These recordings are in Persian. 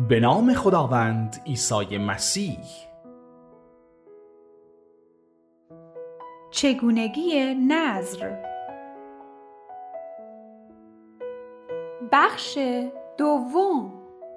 به نام خداوند عیسی مسیح. چگونگی نذر. بخش دوم.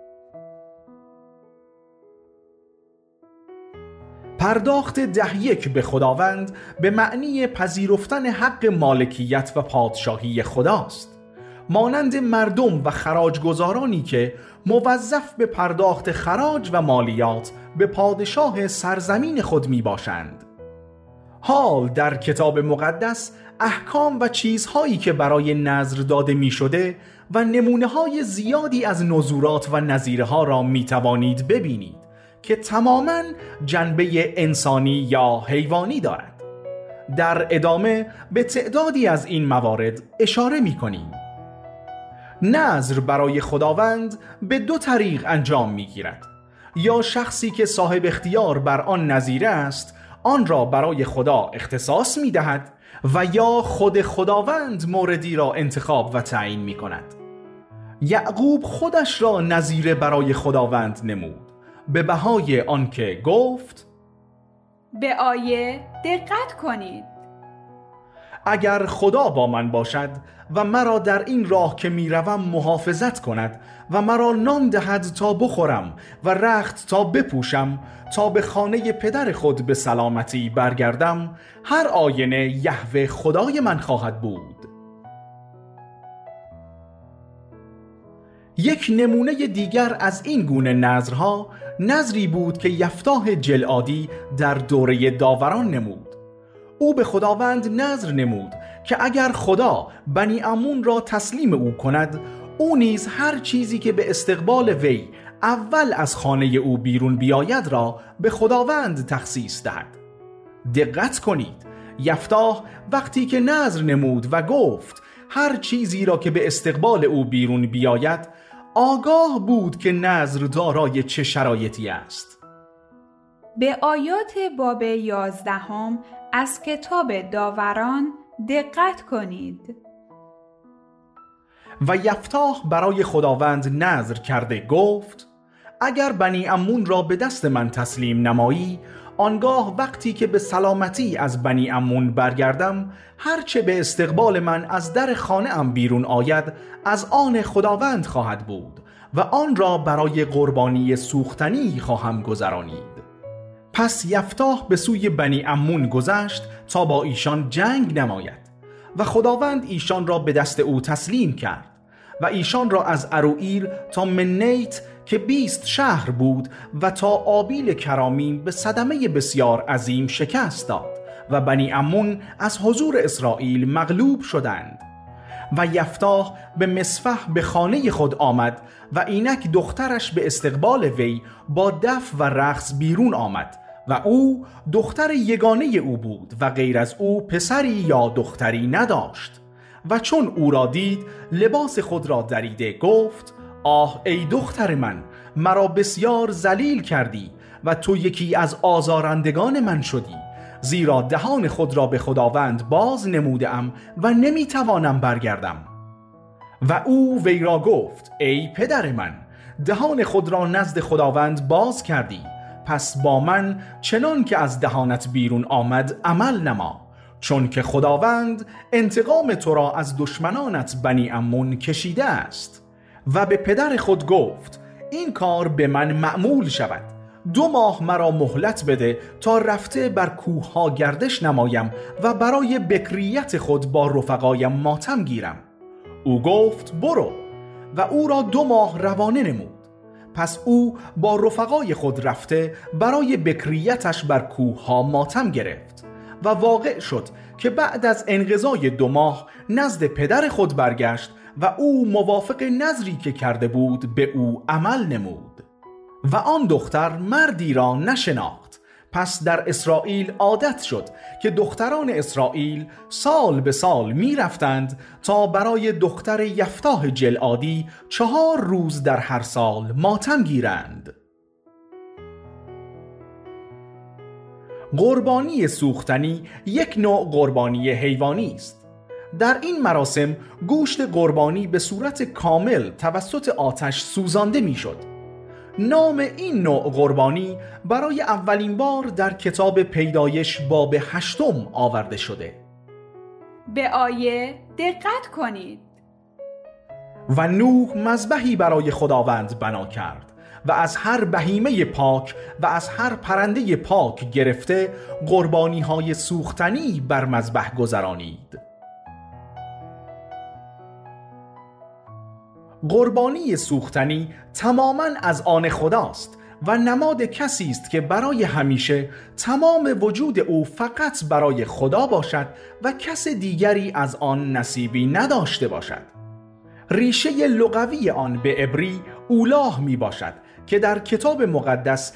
پرداخت 10 به خداوند به معنی پذیرفتن حق مالکیت و پادشاهی خداست، مانند مردم و خراجگزارانی که موظف به پرداخت خراج و مالیات به پادشاه سرزمین خود می باشند. حال در کتاب مقدس احکام و چیزهایی که برای نذر داده می شده و نمونه های زیادی از نذورات و نظیره ها را می توانید ببینید که تماماً جنبه انسانی یا حیوانی دارد. در ادامه به تعدادی از این موارد اشاره می کنیم. نذر برای خداوند به 2 طریق انجام می گیرد. یا شخصی که صاحب اختیار بر آن نظیره است آن را برای خدا اختصاص می دهد و یا خود خداوند موردی را انتخاب و تعیین می کند. یعقوب خودش را نظیره برای خداوند نمود به بهای آنکه گفت: به آیه دقت کنید. اگر خدا با من باشد و مرا در این راه که میروم محافظت کند و مرا نان دهد تا بخورم و رخت تا بپوشم تا به خانه پدر خود به سلامتی برگردم، هر آینه یهوه خدای من خواهد بود. یک نمونه دیگر از این گونه نذرها نذری بود که یفتاح جلعادی در دوره داوران نمود. او به خداوند نذر نمود که اگر خدا بنی عمون را تسلیم او کند، او نیز هر چیزی که به استقبال وی اول از خانه او بیرون بیاید را به خداوند تخصیص دهد. دقت کنید، یفتاح وقتی که نذر نمود و گفت هر چیزی را که به استقبال او بیرون بیاید، آگاه بود که نذر دارای چه شرایطی است. به آیات باب 11 از کتاب داوران دقت کنید. و یفتاح برای خداوند نذر کرده گفت: اگر بنی عمون را به دست من تسلیم نمایی، آنگاه وقتی که به سلامتی از بنی عمون برگردم، هرچه به استقبال من از در خانه ام بیرون آید از آن خداوند خواهد بود و آن را برای قربانی سوختنی خواهم گذرانید. پس یفتاح به سوی بنی عمون گذشت تا با ایشان جنگ نماید و خداوند ایشان را به دست او تسلیم کرد و ایشان را از اروئیل تا منیت که 20 شهر بود و تا آبیل کرامیم به صدمه بسیار عظیم شکست داد و بنی عمون از حضور اسرائیل مغلوب شدند. و یفتاح به مصفح به خانه خود آمد و اینک دخترش به استقبال وی با دف و رقص بیرون آمد و او دختر یگانه او بود و غیر از او پسری یا دختری نداشت. و چون او را دید لباس خود را دریده گفت: آه ای دختر من، مرا بسیار ذلیل کردی و تو یکی از آزارندگان من شدی، زیرا دهان خود را به خداوند باز نمودم و نمیتوانم برگردم. و او وی را گفت: ای پدر من، دهان خود را نزد خداوند باز کردی، پس با من چنان که از دهانت بیرون آمد عمل نما، چون که خداوند انتقام تو را از دشمنانت بنی عمون کشیده است. و به پدر خود گفت: این کار به من معمول شود، 2 ماه مرا مهلت بده تا رفته بر کوه ها گردش نمایم و برای بکریت خود با رفقایم ماتم گیرم. او گفت: برو. و او را 2 ماه روانه نمود. پس او با رفقای خود رفته برای بکریتش بر کوه ها ماتم گرفت و واقع شد که بعد از انقضای 2 ماه نزد پدر خود برگشت و او موافق نذری که کرده بود به او عمل نمود. و آن دختر مردی را نشناخت. پس در اسرائیل عادت شد که دختران اسرائیل سال به سال می رفتند تا برای دختر یفتاح جلعادی 4 روز در هر سال ماتم گیرند. قربانی سوختنی یک نوع قربانی حیوانی است. در این مراسم گوشت قربانی به صورت کامل توسط آتش سوزانده می شد. نام این نوع قربانی برای اولین بار در کتاب پیدایش باب 8 آورده شده. به آیه دقت کنید. و نوح مذبحی برای خداوند بنا کرد و از هر بهیمه پاک و از هر پرنده پاک گرفته قربانی‌های سوختنی بر مذبح گذرانید. قربانی سوختنی تماماً از آن خداست و نماد کسی است که برای همیشه تمام وجود او فقط برای خدا باشد و کس دیگری از آن نصیبی نداشته باشد. ریشه لغوی آن به عبری اولاه می باشد که در کتاب مقدس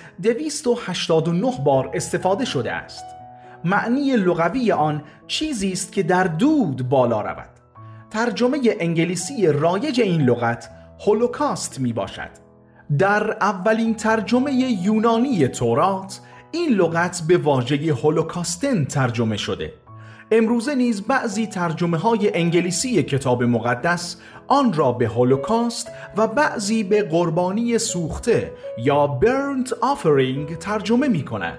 289 بار استفاده شده است. معنی لغوی آن چیزی است که در دود بالا رود. ترجمه انگلیسی رایج این لغت هولوکاست می باشد. در اولین ترجمه یونانی تورات این لغت به واژه هولوکاستن ترجمه شده. امروزه نیز بعضی ترجمه های انگلیسی کتاب مقدس آن را به هولوکاست و بعضی به قربانی سوخته یا burnt offering ترجمه می کنند.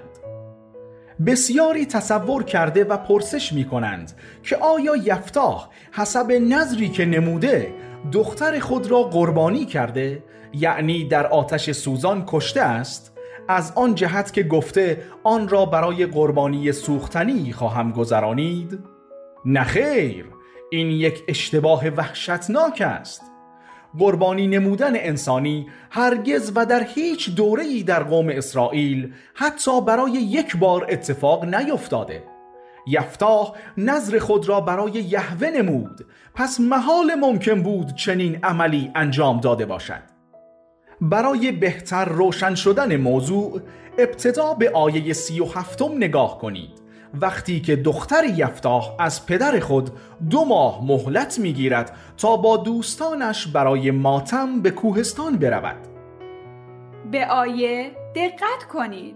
بسیاری تصور کرده و پرسش می کنند که آیا یفتاح حسب نذری که نموده دختر خود را قربانی کرده، یعنی در آتش سوزان کشته است، از آن جهت که گفته آن را برای قربانی سوختنی خواهم گذرانید؟ نه خیر، این یک اشتباه وحشتناک است. قربانی نمودن انسانی هرگز و در هیچ دوره‌ای در قوم اسرائیل حتی برای یک بار اتفاق نیفتاده. یفتاح نذر خود را برای یهوه نمود، پس محال ممکن بود چنین عملی انجام داده باشد. برای بهتر روشن شدن موضوع ابتدا به آیه 37 نگاه کنید. وقتی که دختر یفتاح از پدر خود 2 ماه مهلت میگیرد تا با دوستانش برای ماتم به کوهستان برود. به آیه دقت کنید.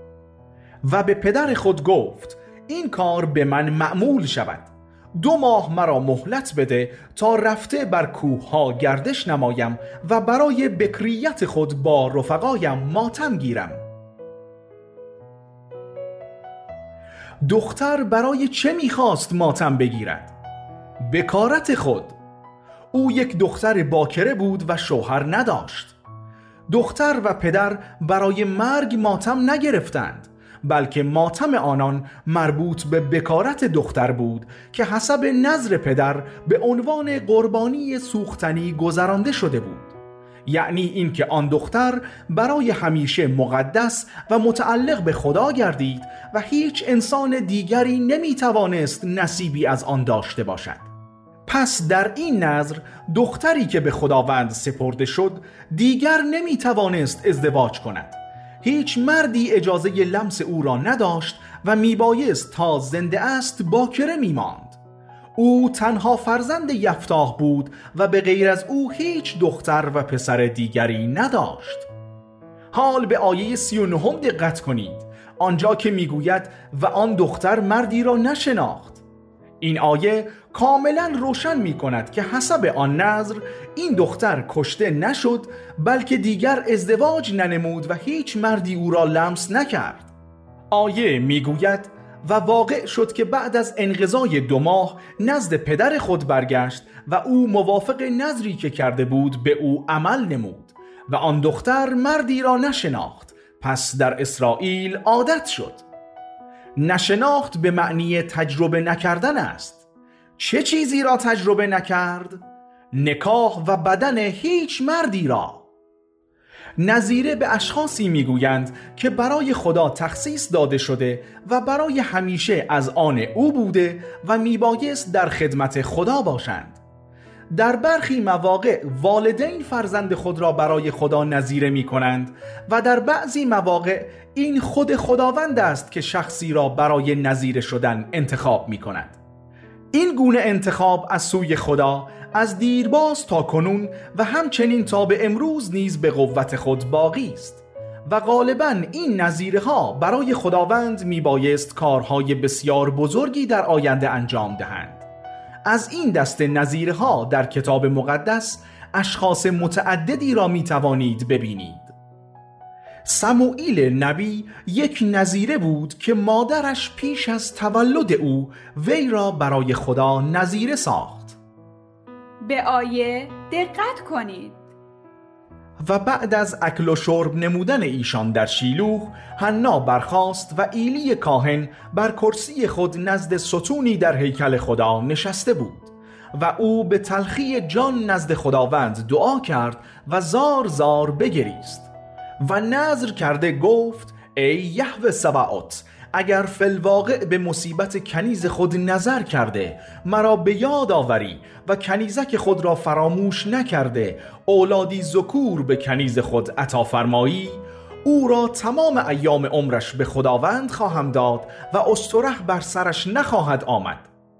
و به پدر خود گفت این کار به من معمول شود. 2 ماه مرا مهلت بده تا رفته بر کوه ها گردش نمایم و برای بکریت خود با رفقایم ماتم گیرم. دختر برای چه میخواست ماتم بگیرد؟ بکارت خود. او یک دختر باکره بود و شوهر نداشت. دختر و پدر برای مرگ ماتم نگرفتند، بلکه ماتم آنان مربوط به بکارت دختر بود که حسب نذر پدر به عنوان قربانی سوختنی گذرانده شده بود. یعنی اینکه آن دختر برای همیشه مقدس و متعلق به خدا گردید و هیچ انسان دیگری نمیتوانست نصیبی از آن داشته باشد. پس در این نذر دختری که به خداوند سپرده شد دیگر نمیتوانست ازدواج کند. هیچ مردی اجازه لمس او را نداشت و میبایست تا زنده است باکره میماند. او تنها فرزند یفتاح بود و به غیر از او هیچ دختر و پسر دیگری نداشت. حال به آیه 39 دقت کنید، آنجا که میگوید و آن دختر مردی را نشناخت. این آیه کاملا روشن می کند که حسب آن نذر این دختر کشته نشد، بلکه دیگر ازدواج ننمود و هیچ مردی او را لمس نکرد. آیه میگوید و واقع شد که بعد از انقضای 2 ماه نزد پدر خود برگشت و او موافق نذری که کرده بود به او عمل نمود و آن دختر مردی را نشناخت. پس در اسرائیل عادت شد. نشناخت به معنی تجربه نکردن است. چه چیزی را تجربه نکرد؟ نکاح و بدن هیچ مردی را. نظیره به اشخاصی میگویند که برای خدا تخصیص داده شده و برای همیشه از آن او بوده و میبایست در خدمت خدا باشند. در برخی مواقع والدین فرزند خود را برای خدا نظیره می کنند و در بعضی مواقع این خود خداوند است که شخصی را برای نظیره شدن انتخاب می کند. این گونه انتخاب از سوی خدا از دیرباز تا کنون و همچنین تا به امروز نیز به قوت خود باقی است و غالباً این نظیره ها برای خداوند می بایست کارهای بسیار بزرگی در آینده انجام دهند. از این دست نظیره ها در کتاب مقدس اشخاص متعددی را می توانید ببینید. سموئیل نبی یک نظیره بود که مادرش پیش از تولد او وی را برای خدا نظیره ساخت. به آیه دقت کنید. و بعد از اکل و شرب نمودن ایشان در شیلوه، حنا برخاست و ایلی کاهن بر کرسی خود نزد ستونی در هیکل خدا نشسته بود و او به تلخی جان نزد خداوند دعا کرد و زار زار بگریست و نذر کرده گفت: ای یهوه سبعات، اگر فی الواقع به مصیبت کنیز خود نظر کرده مرا به یاد آوری و کنیزک خود را فراموش نکرده اولادی ذکور به کنیز خود عطا فرمایی، او را تمام ایام عمرش به خداوند خواهم داد و استرح بر سرش نخواهد آمد.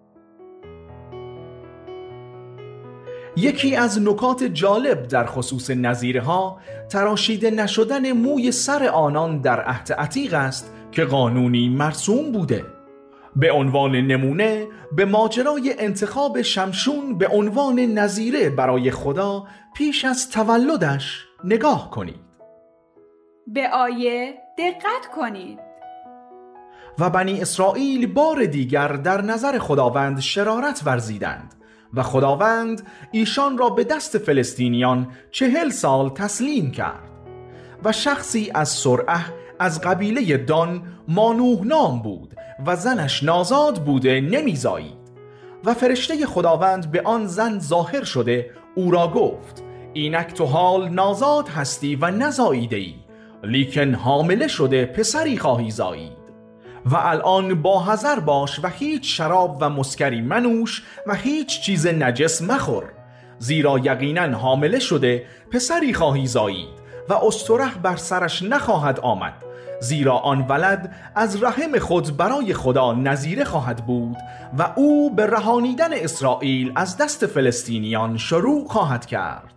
یکی از نکات جالب در خصوص نظیره ها تراشیده نشدن موی سر آنان در عهد عتیق است که قانونی مرسوم بوده. به عنوان نمونه به ماجرای انتخاب شمشون به عنوان نظیره برای خدا پیش از تولدش نگاه کنید. به آیه دقت کنید. و بنی اسرائیل بار دیگر در نظر خداوند شرارت ورزیدند و خداوند ایشان را به دست فلسطینیان 40 سال تسلیم کرد. و شخصی از سرعه از قبیله دان مانوح نام بود و زنش نازاد بوده نمیزایید. و فرشته خداوند به آن زن ظاهر شده او را گفت: اینک تو حال نازاد هستی و نزاییده ای، لیکن حامله شده پسری خواهی زایید. و الان با حذر باش و هیچ شراب و مسکری منوش و هیچ چیز نجس مخور، زیرا یقینا حامله شده پسری خواهی زایید و استرح بر سرش نخواهد آمد، زیرا آن ولد از رحم خود برای خدا نظیره خواهد بود و او به رهانیدن اسرائیل از دست فلسطینیان شروع خواهد کرد.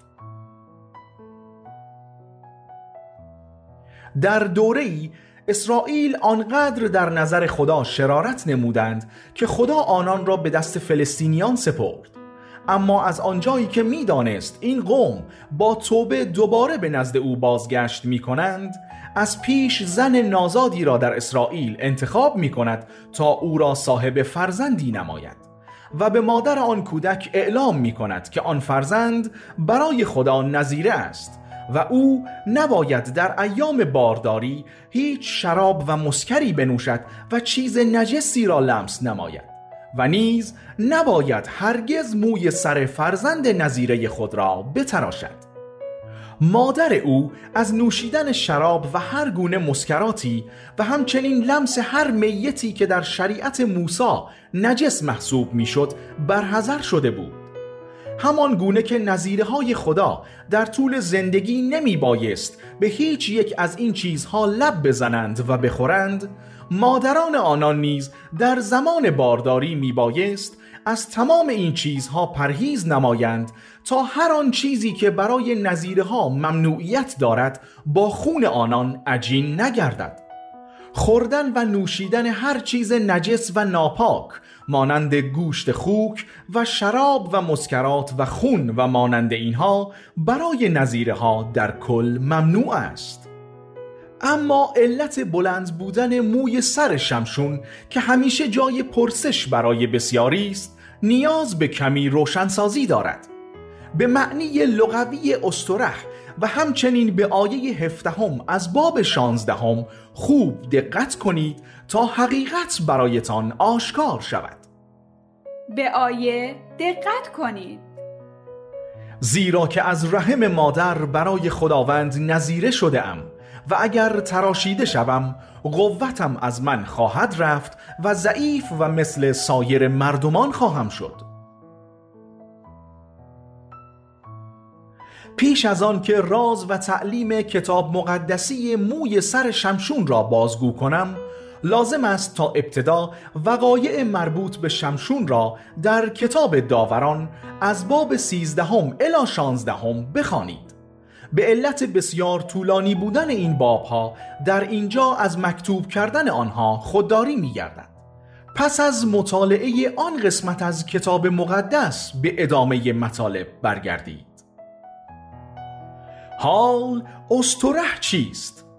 در دوره‌ای اسرائیل آنقدر در نظر خدا شرارت نمودند که خدا آنان را به دست فلسطینیان سپرد. اما از آنجایی که می دانست این قوم با توبه دوباره به نزد او بازگشت می کنند، از پیش زن نازادی را در اسرائیل انتخاب می کند تا او را صاحب فرزندی نماید و به مادر آن کودک اعلام می کند که آن فرزند برای خدا نظیره است و او نباید در ایام بارداری هیچ شراب و مسکری بنوشد و چیز نجسی را لمس نماید و نیز نباید هرگز موی سر فرزند نظیره خود را بتراشد. مادر او از نوشیدن شراب و هر گونه مسکراتی و همچنین لمس هر میتی که در شریعت موسی نجس محسوب میشد برحذر شده بود. همان گونه که نظیره های خدا در طول زندگی نمی بایست به هیچ یک از این چیزها لب بزنند و بخورند، مادران آنان نیز در زمان بارداری می بایست از تمام این چیزها پرهیز نمایند تا هر آن چیزی که برای نظیره ها ممنوعیت دارد با خون آنان عجین نگردد. خوردن و نوشیدن هر چیز نجس و ناپاک مانند گوشت خوک و شراب و مسکرات و خون و مانند اینها برای نظیره ها در کل ممنوع است. اما علت بلند بودن موی سر شمشون که همیشه جای پرسش برای بسیاری است، نیاز به کمی روشنسازی دارد. به معنی لغوی استرح و همچنین به آیه 17 از باب 16 خوب دقت کنید تا حقیقت برایتان آشکار شود. به آیه دقت کنید. زیرا که از رحم مادر برای خداوند نظیره شده ام و اگر تراشیده شوم قوتم از من خواهد رفت و ضعیف و مثل سایر مردمان خواهم شد. پیش از آن که راز و تعلیم کتاب مقدسی موی سر شمشون را بازگو کنم، لازم است تا ابتدا وقایع مربوط به شمشون را در کتاب داوران از باب 13 الی 16 بخوانید. به علت بسیار طولانی بودن این بابها در اینجا از مکتوب کردن آنها خودداری می گردد. پس از مطالعه آن قسمت از کتاب مقدس به ادامه مطالب برگردید. حال استرح چیست؟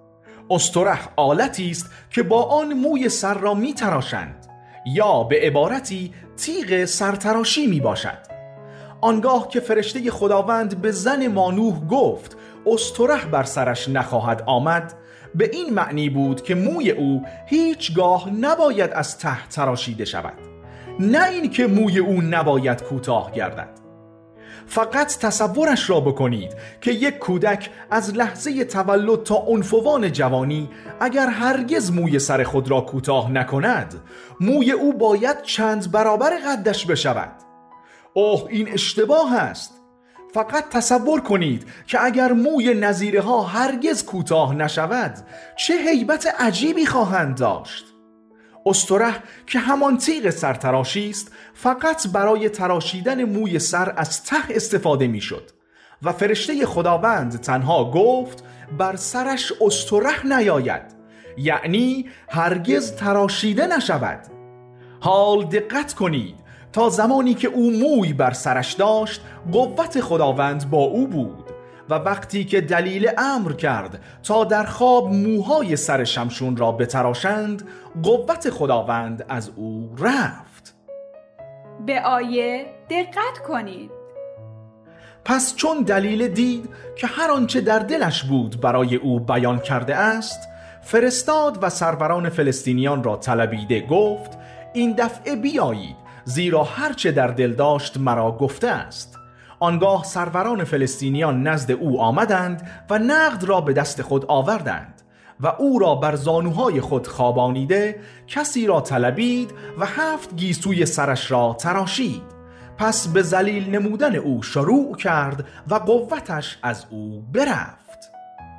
استرح آلتی است که با آن موی سر را می تراشند، یا به عبارتی تیغ سرتراشی می باشد. آنگاه که فرشته خداوند به زن مانوح گفت استرح بر سرش نخواهد آمد، به این معنی بود که موی او هیچگاه نباید از ته تراشیده شود، نه این که موی او نباید کوتاه گردد. فقط تصورش را بکنید که یک کودک از لحظه تولد تا عنفوان جوانی اگر هرگز موی سر خود را کوتاه نکند، موی او باید چند برابر قدش بشود. اوه، این اشتباه است. فقط تصور کنید که اگر موی نظیره ها هرگز کوتاه نشود، چه هیبت عجیبی خواهند داشت. استرح که همان تیغ سرتراشی است، فقط برای تراشیدن موی سر از ته استفاده می شد و فرشته خداوند تنها گفت بر سرش استرح نیاید، یعنی هرگز تراشیده نشود. حال دقت کنید، تا زمانی که او موی بر سرش داشت قوت خداوند با او بود و وقتی که دلیل امر کرد تا در خواب موهای سر شمشون را بتراشند، قوت خداوند از او رفت. به آیه دقت کنید. پس چون دلیل دید که هر آنچه در دلش بود برای او بیان کرده است، فرستاد و سروران فلسطینیان را طلبیده گفت این دفعه بیایید، زیرا هرچه در دل داشت مرا گفته است. آنگاه سروران فلسطینیان نزد او آمدند و نقد را به دست خود آوردند و او را بر زانوهای خود خوابانیده کسی را طلبید و 7 گیسوی سرش را تراشید. پس به ذلیل نمودن او شروع کرد و قوتش از او برفت.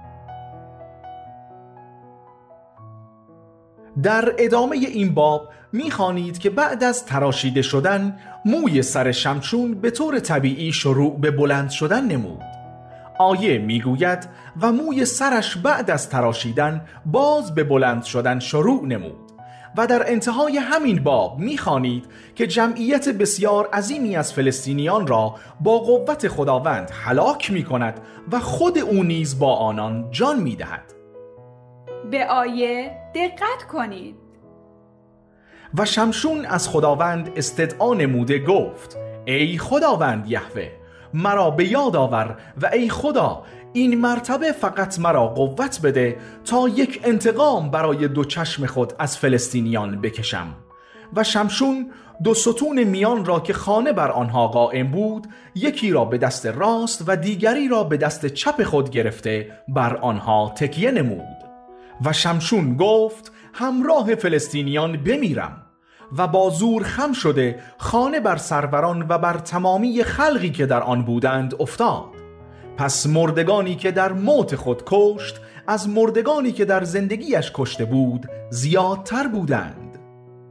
در ادامه این باب می‌خوانید که بعد از تراشیده شدن موی سر شمشون به طور طبیعی شروع به بلند شدن نمود. آیه میگوید و موی سرش بعد از تراشیدن باز به بلند شدن شروع نمود و در انتهای همین باب می‌خوانید که جمعیت بسیار عظیمی از فلسطینیان را با قوت خداوند هلاک می‌کند و خود او نیز با آنان جان می‌دهد. به آیه دقت کنید. و شمشون از خداوند استدعا نموده گفت ای خداوند یهوه، مرا به یاد آور و ای خدا این مرتبه فقط مرا قوت بده تا یک انتقام برای 2 چشم خود از فلسطینیان بکشم. و شمشون 2 ستون میان را که خانه بر آنها قائم بود، یکی را به دست راست و دیگری را به دست چپ خود گرفته بر آنها تکیه نمود. و شمشون گفت همراه فلسطینیان بمیرم، و با زور خم شده خانه بر سروران و بر تمامی خلقی که در آن بودند افتاد. پس مردگانی که در موت خود کشت از مردگانی که در زندگیش کشته بود زیادتر بودند.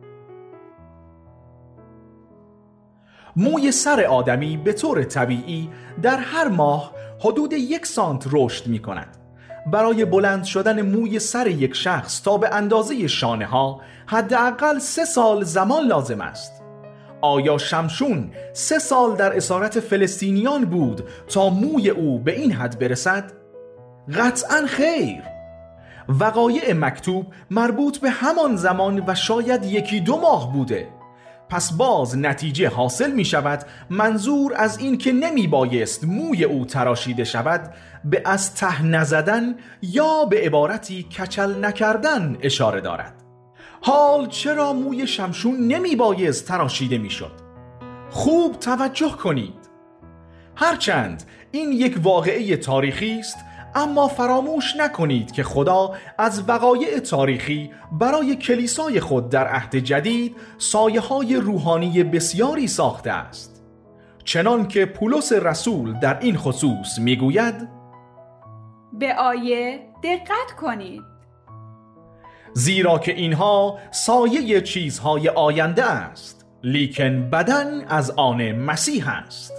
موی سر آدمی به طور طبیعی در هر ماه حدود 1 سانت رشد می کند. برای بلند شدن موی سر یک شخص تا به اندازه شانه ها حداقل 3 سال زمان لازم است. آیا شمشون 3 سال در اسارت فلسطینیان بود تا موی او به این حد برسد؟ قطعاً خیر. وقایع مکتوب مربوط به همان زمان و شاید 1-2 ماه بوده. پس باز نتیجه حاصل می شود منظور از این که نمی بایست موی او تراشیده شود به از ته نزدن یا به عبارتی کچل نکردن اشاره دارد. حال چرا موی شمشون نمی بایست تراشیده می شد؟ خوب توجه کنید. هرچند این یک واقعه تاریخی است، اما فراموش نکنید که خدا از وقایع تاریخی برای کلیسای خود در عهد جدید سایه‌های روحانی بسیاری ساخته است. چنان که پولس رسول در این خصوص میگوید به آیه دقت کنید. زیرا که اینها سایه چیزهای آینده است، لیکن بدن از آن مسیح است.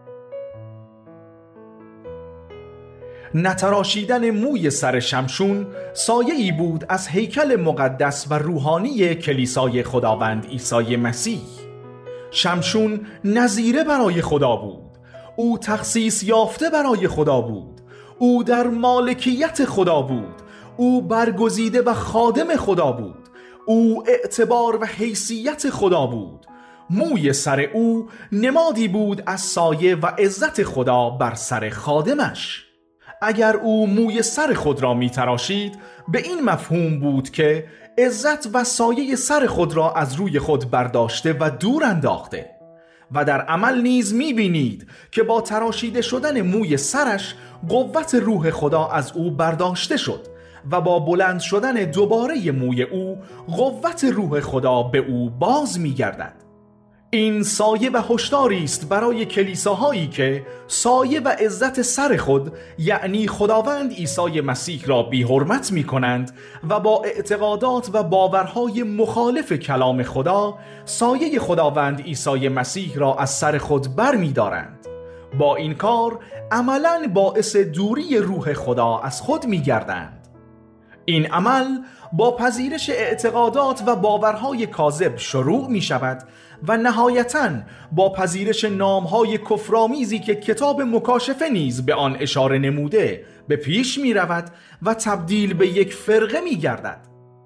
نتراشیدن موی سر شمشون سایه‌ای بود از هیکل مقدس و روحانی کلیسای خداوند عیسی مسیح. شمشون نظیره برای خدا بود. او تخصیص یافته برای خدا بود. او در مالکیت خدا بود. او برگزیده و خادم خدا بود. او اعتبار و حیثیت خدا بود. موی سر او نمادی بود از سایه و عزت خدا بر سر خادمش. اگر او موی سر خود را می تراشید، به این مفهوم بود که عزت و سایه سر خود را از روی خود برداشته و دور انداخته. و در عمل نیز می بینید که با تراشیده شدن موی سرش قوت روح خدا از او برداشته شد و با بلند شدن دوباره موی او قوت روح خدا به او باز می گردد. این سایه و هشداری است برای کلیساهایی که سایه و عزت سر خود یعنی خداوند عیسی مسیح را بی‌حرمت می‌کنند و با اعتقادات و باورهای مخالف کلام خدا سایه خداوند عیسی مسیح را از سر خود برمی‌دارند. با این کار عملاً باعث دوری روح خدا از خود می‌گردند. این عمل با پذیرش اعتقادات و باورهای کاذب شروع می شود و نهایتاً با پذیرش نامهای کفرآمیزی که کتاب مکاشفه نیز به آن اشاره نموده به پیش می رود و تبدیل به یک فرقه می گردد.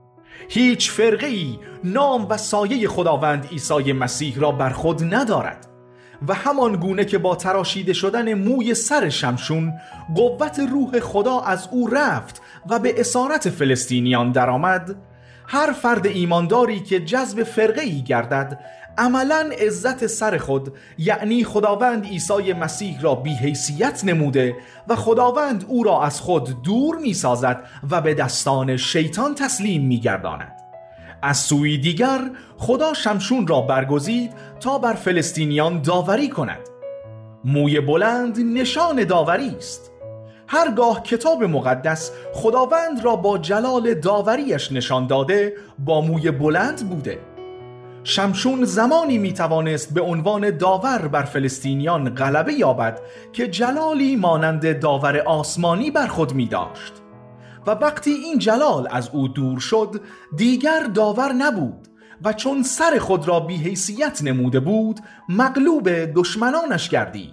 هیچ فرقه‌ای نام و سایه خداوند عیسی مسیح را بر خود ندارد و همان گونه که با تراشیده شدن موی سر شمشون قوت روح خدا از او رفت و به اسارت فلسطینیان درآمد، هر فرد ایمانداری که جذب فرقه‌ای گردد عملاً عزت سر خود یعنی خداوند عیسی مسیح را بی‌حیثیت نموده و خداوند او را از خود دور می‌سازد و به دستان شیطان تسلیم می‌گرداند. از سوی دیگر خدا شمشون را برگزید تا بر فلسطینیان داوری کند. موی بلند نشان داوری است. هرگاه کتاب مقدس خداوند را با جلال داوریش نشان داده با موی بلند بوده. شمشون زمانی میتوانست به عنوان داور بر فلسطینیان غلبه یابد که جلالی مانند داور آسمانی بر خود می داشت و وقتی این جلال از او دور شد دیگر داور نبود و چون سر خود را بی‌حیثیت نموده بود مغلوب دشمنانش گردید.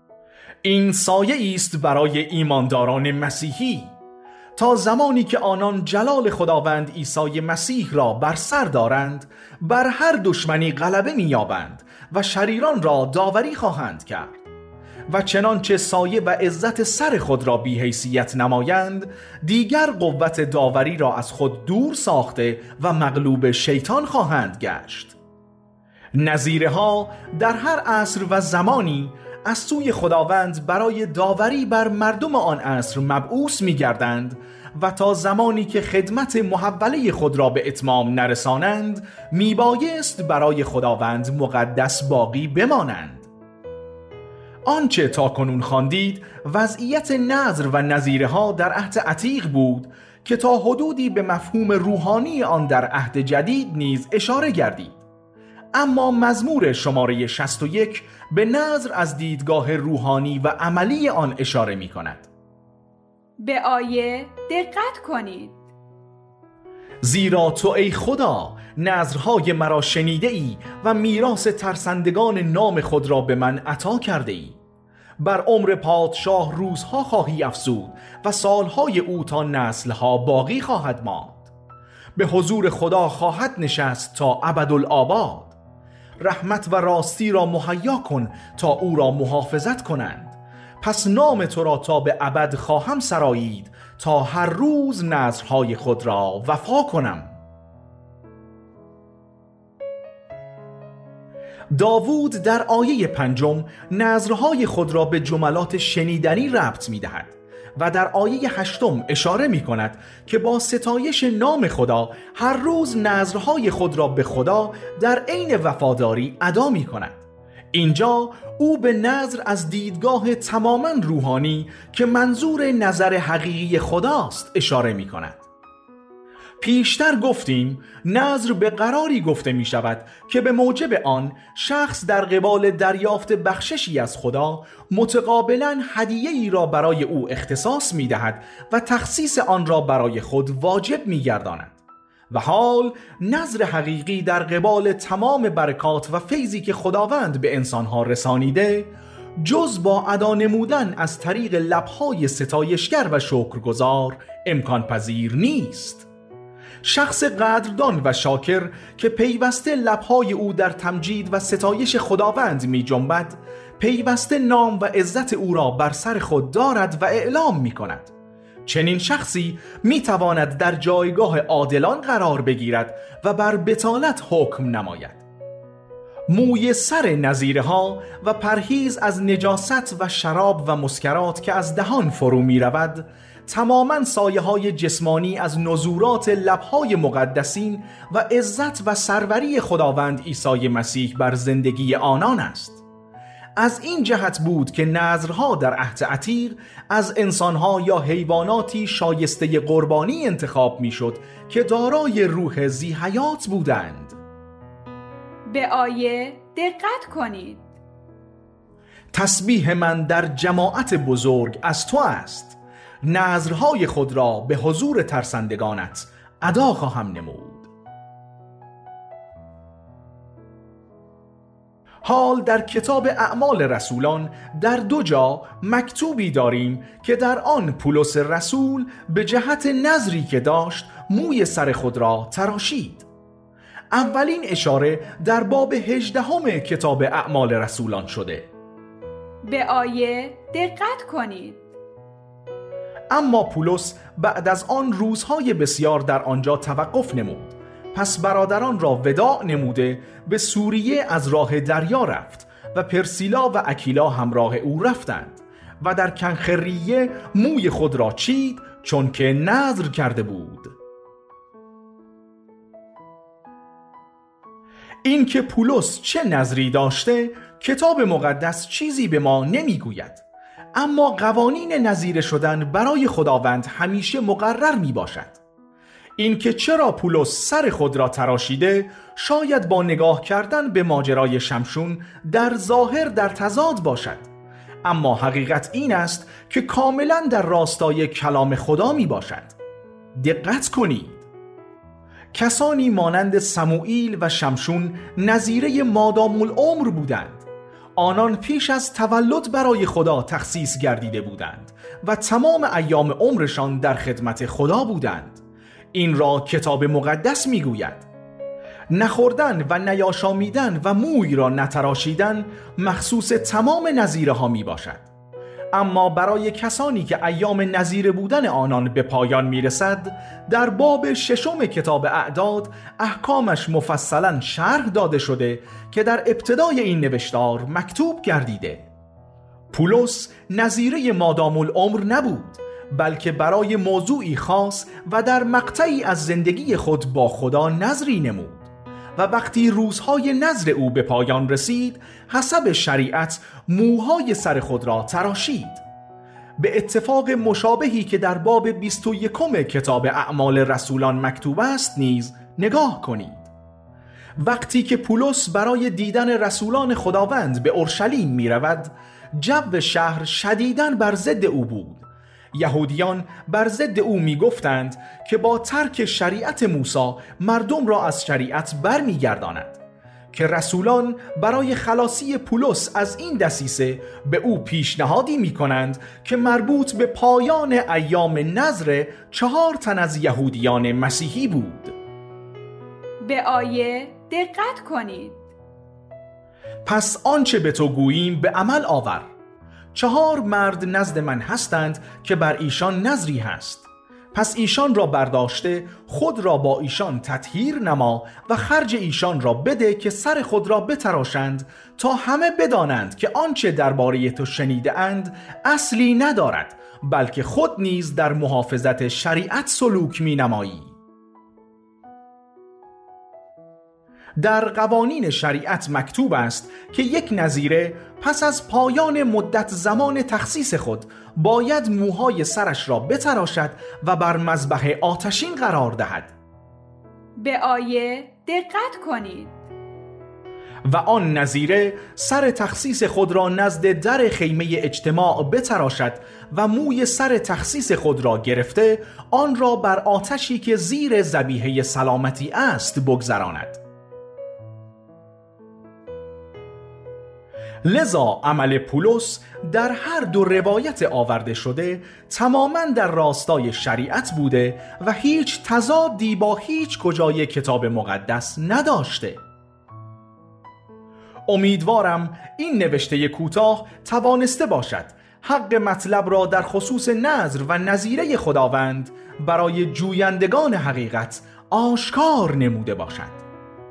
این سایه است برای ایمانداران مسیحی تا زمانی که آنان جلال خداوند عیسی مسیح را بر سر دارند بر هر دشمنی غلبه می‌یابند و شریران را داوری خواهند کرد و چنانچه سایه و عزت سر خود را بی‌حیثیت نمایند دیگر قوت داوری را از خود دور ساخته و مغلوب شیطان خواهند گشت. نظیره ها در هر عصر و زمانی از سوی خداوند برای داوری بر مردم آن عصر مبعوث می‌گردند و تا زمانی که خدمت محوله خود را به اتمام نرسانند میبایست برای خداوند مقدس باقی بمانند. آنچه تا کنون خواندید وضعیت نذر و نظیره ها در عهد عتیق بود که تا حدودی به مفهوم روحانی آن در عهد جدید نیز اشاره گردید. اما مزمور شماره 61 به نذر از دیدگاه روحانی و عملی آن اشاره می کند. به آیه دقت کنید. زیرا تو ای خدا نذرهای مرا شنیده ای و میراث ترسندگان نام خود را به من عطا کرده ای. بر عمر پادشاه روزها خواهی افزود و سالهای او تا نسلها باقی خواهد ماند. به حضور خدا خواهد نشست تا ابدالآباد. رحمت و راستی را مهیا کن تا او را محافظت کنند. پس نام تو را تا به ابد خواهم سرایید تا هر روز نذرهای خود را وفا کنم. داوود در آیه 5 نذرهای خود را به جملات شنیدنی ربط می دهد و در آیه 8 اشاره می کند که با ستایش نام خدا هر روز نذرهای خود را به خدا در عین وفاداری ادا می کند. اینجا او به نذر از دیدگاه تماماً روحانی که منظور نظر حقیقی خداست اشاره می کند. پیشتر گفتیم نذر به قراری گفته می شود که به موجب آن شخص در قبال دریافت بخششی از خدا متقابلاً هدیه‌ای را برای او اختصاص می دهد و تخصیص آن را برای خود واجب می گرداند. و حال نذر حقیقی در قبال تمام برکات و فیضی که خداوند به انسانها رسانیده جز با ادا نمودن از طریق لبهای ستایشگر و شکرگزار امکان پذیر نیست. شخص قدردان و شاکر که پیوسته لبهای او در تمجید و ستایش خداوند می جنبد، پیوسته نام و عزت او را بر سر خود دارد و اعلام می کند. چنین شخصی می تواند در جایگاه عادلان قرار بگیرد و بر بطالت حکم نماید. موی سر نظیرها و پرهیز از نجاست و شراب و مسکرات که از دهان فرو می رود، تماما سایه های جسمانی از نزورات لبهای مقدسین و عزت و سروری خداوند عیسی مسیح بر زندگی آنان است. از این جهت بود که نذرها در عهد عتیق از انسانها یا حیواناتی شایسته قربانی انتخاب میشد که دارای روح ذی حیات بودند. به آیه دقت کنید. تسبیح من در جماعت بزرگ از تو است، نذرهای خود را به حضور ترسندگانت ادا خواهم نمود. حال در کتاب اعمال رسولان در 2 جا مکتوبی داریم که در آن پولس رسول به جهت نذری که داشت موی سر خود را تراشید. اولین اشاره در باب 18 کتاب اعمال رسولان شده. به آیه دقت کنید. اما پولس بعد از آن روزهای بسیار در آنجا توقف نمود. پس برادران را وداع نموده به سوریه از راه دریا رفت و پرسیلا و اکیلا همراه او رفتند و در کنخریه موی خود را چید چون که نذر کرده بود. این که پولس چه نذری داشته کتاب مقدس چیزی به ما نمیگوید، اما قوانین نذیره شدن برای خداوند همیشه مقرر می باشد. این که چرا پولس سر خود را تراشیده شاید با نگاه کردن به ماجرای شمشون در ظاهر در تضاد باشد، اما حقیقت این است که کاملا در راستای کلام خدا می باشد. دقت کنید. کسانی مانند سموئیل و شمشون نظیره مادام العمر بودند. آنان پیش از تولد برای خدا تخصیص گردیده بودند و تمام ایام عمرشان در خدمت خدا بودند. این را کتاب مقدس میگوید. نخوردن و نیاشامیدن و موی را نتراشیدن مخصوص تمام نظیره ها می باشد. اما برای کسانی که ایام نظیره بودن آنان به پایان می رسد، در باب 6 کتاب اعداد احکامش مفصلا شرح داده شده که در ابتدای این نوشتار مکتوب گردیده. پولس نظیره مادام العمر نبود، بلکه برای موضوعی خاص و در مقطعی از زندگی خود با خدا نذری نمود و وقتی روزهای نذر او به پایان رسید حسب شریعت موهای سر خود را تراشید. به اتفاق مشابهی که در باب 21 کتاب اعمال رسولان مکتوب است نیز نگاه کنید. وقتی که پولس برای دیدن رسولان خداوند به اورشلیم می رود، جو شهر شدیداً بر ضد او بود. یهودیان بر ضد او می گفتند که با ترک شریعت موسی مردم را از شریعت بر می گرداند، که رسولان برای خلاصی پولس از این دسیسه به او پیشنهادی می کنند که مربوط به پایان ایام نذر 4 تن از یهودیان مسیحی بود. به آیه دقت کنید. پس آنچه به تو گوییم به عمل آور. 4 مرد نزد من هستند که بر ایشان نذری هست. پس ایشان را برداشته خود را با ایشان تطهیر نما و خرج ایشان را بده که سر خود را بتراشند تا همه بدانند که آنچه درباره تو شنیده اند اصلی ندارد، بلکه خود نیز در محافظت شریعت سلوک می نمایی. در قوانین شریعت مکتوب است که یک نظیره پس از پایان مدت زمان تخصیص خود باید موهای سرش را بتراشد و بر مذبح آتشین قرار دهد. به آیه دقت کنید. و آن نظیره سر تخصیص خود را نزد در خیمه اجتماع بتراشد و موی سر تخصیص خود را گرفته آن را بر آتشی که زیر ذبیحه سلامتی است بگذراند. لذا عمل پولس در هر دو روایت آورده شده تماماً در راستای شریعت بوده و هیچ تضادی با هیچ کجای کتاب مقدس نداشته. امیدوارم این نوشته کوتاه توانسته باشد حق مطلب را در خصوص نذر و نظیره خداوند برای جویندگان حقیقت آشکار نموده باشد.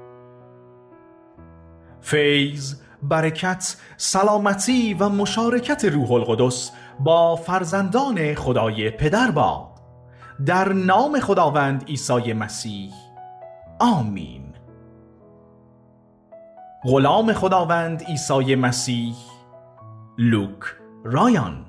فیض، برکت، سلامتی و مشارکت روح القدس با فرزندان خدای پدر باد. در نام خداوند عیسی مسیح، آمین. غلام خداوند عیسی مسیح، لوک رایان.